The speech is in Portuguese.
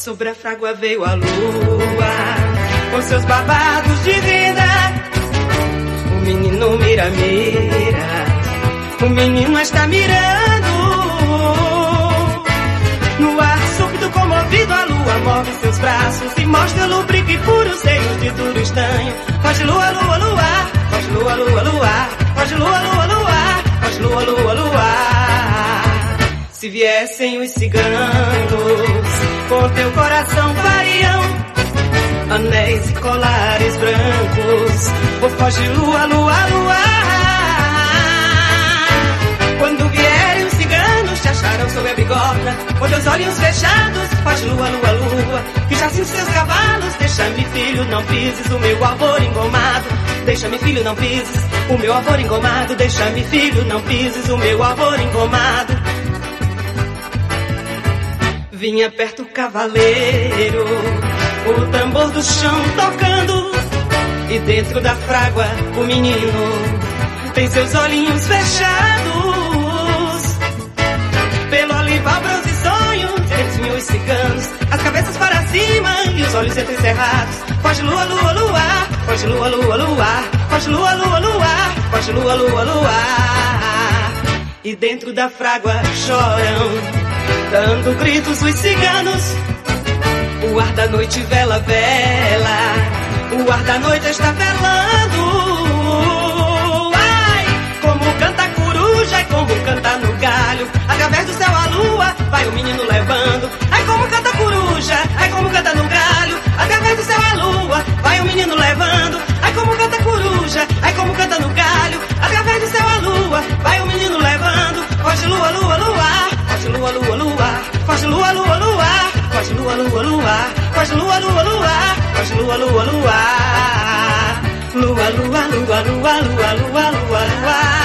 Sobre a frágua veio a lua, com seus babados de vida. O menino mira, mira, o menino está mirando. No ar súbito comovido a lua move seus braços e mostra lubrique puro, seios de duro estanho. Foge lua, lua, lua, foge lua, lua, lua, foge lua, lua, lua, foge lua, lua, lua. Se viessem os ciganos com teu coração varião, anéis e colares brancos, ou foge lua, lua, lua. Quando vierem os ciganos te acharão sob a bigorna, com teus olhinhos fechados, foge lua, lua, lua. Que já sim seus cavalos, deixa-me filho, não pises o meu amor engomado. Deixa-me filho, não pises o meu amor engomado. Deixa-me filho, não pises o meu amor engomado. Vinha perto o cavaleiro, o tambor do chão tocando, e dentro da frágua o menino tem seus olhinhos fechados. Pelo olival, bronze sonhos, entre os ciganos, as cabeças para cima e os olhos entrecerrados. Foge lua, lua, lua, foge lua, lua, lua, foge lua, lua, lua, foge lua, lua, lua. E dentro da frágua choram, dando gritos os ciganos. O ar da noite vela, vela, o ar da noite está velando. Ai, como canta a coruja e como canta no galho, através do céu a lua vai o menino levando. Ai, como canta a coruja, ai, como canta no galho, através do céu a lua vai o menino levando. Ai, como canta a coruja, ai, como canta no galho, através do céu a lua vai o menino levando. Foge lua, lua, lua, foge lua, lua, lua, foge lua, lua, lua, foge lua, lua, lua, foge lua, lua, lua, foge lua, lua, lua. Lua, lua, lua, lua, lua, lua, lua, lua.